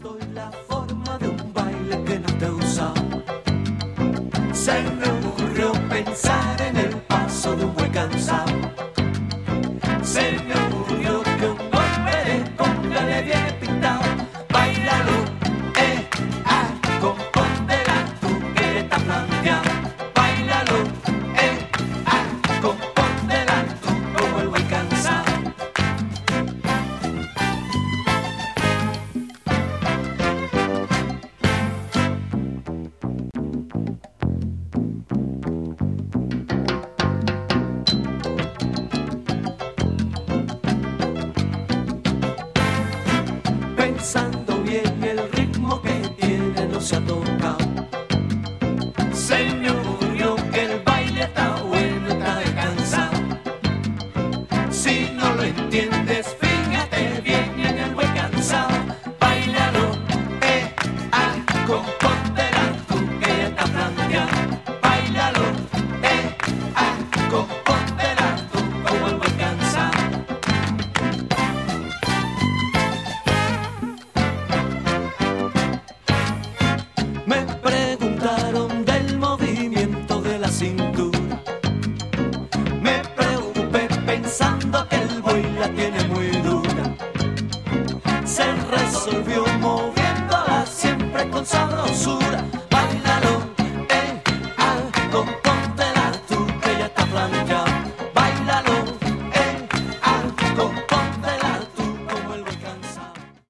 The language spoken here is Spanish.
Doy la forma de un baile que no te usaba. Se me ocurrió pensar en el paso de un buey cansado. Se me ocurrió que un golpe de conga le viene pintado. Báilalo, compóntela tú que estás planteado. Báilalo, compóntela tú como el buey cansado. Pensando bien el ritmo que tiene no se ha tocado. Se me ocurrió que el baile está bueno, está descansado. Si no lo entiendes, fíjate bien en el buey cansado. Báilalo, compóntela tú que ya está planteado. Báilalo, compóntela tú como el buey cansado. Me preguntaron del movimiento de la cintura. Me preocupé pensando que el buey la tiene muy dura. Se resolvió moviéndola siempre con sabrosura.